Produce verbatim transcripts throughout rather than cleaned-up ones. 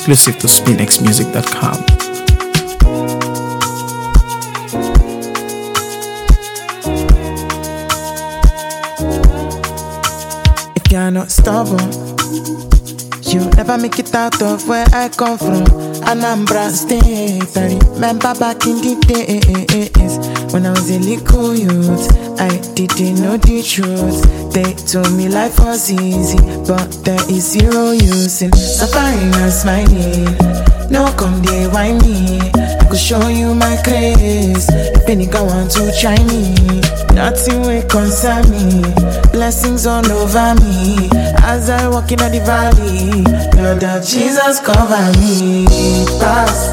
Exclusive to spin x music dot com. If you're not stubborn, you'll never make it out of where I come from. Anambra State. I remember back in the days when I was a little youth. I didn't know the truth. They told me life was easy, but there is zero use in suffering and smiling. No come there, why me? I could show you my grace. If any nigga want to try me, nothing will concern me. Blessings all over me as I walk in the valley. Lord of Jesus cover me. Pass,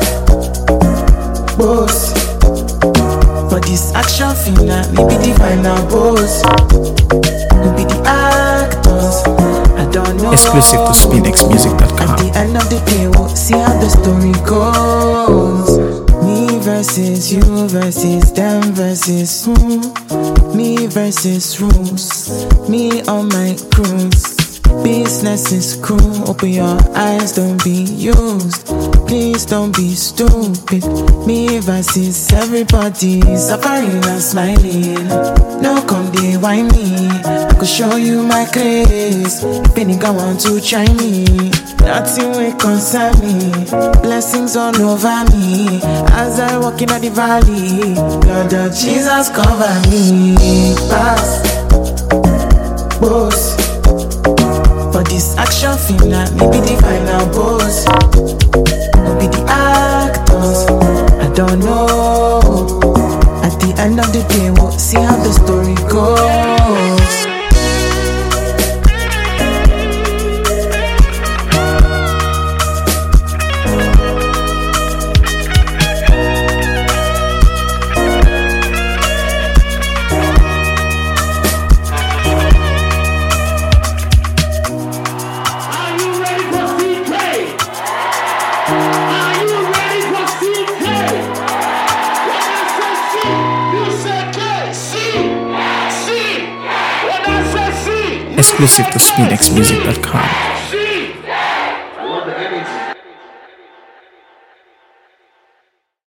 boss. For this action film, me be the final boss. We be the actors. I don't know. Exclusive to spin x music dot com. At the end of the day, we'll see how the story goes. Me versus you versus them versus who? Me versus rules. Me on my cruise. Business is cruel. Open your eyes, don't be used. Please don't be stupid. Me versus everybody, suffering and smiling. No come there, why me? I could show you my grace. If any nigga want to try me, nothing will concern me. Blessings all over me as I walk in the valley. Lord of Jesus cover me. Pass, boss. For this action film, me be the final boss. We be the actors. I don't know. At the end of the day, we'll see how the story goes. Exclusive to spin x music dot com.